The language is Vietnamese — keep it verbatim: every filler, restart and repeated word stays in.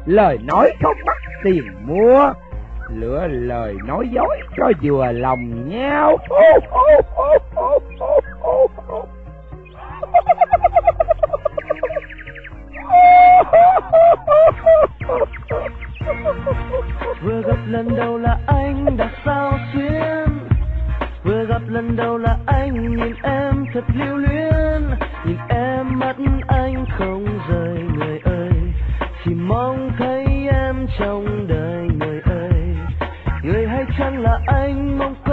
lời nói không bắt tiền mua, lựa lời nói dối cho vừa lòng nhau. Vừa gặp lần đầu là anh đã sao xuyên, vừa gặp lần đầu là anh nhìn em thật lưu luyến, nhìn em mắt anh không rời người ơi, chỉ mong thấy em trong đời người ơi, người hay chăng là anh mong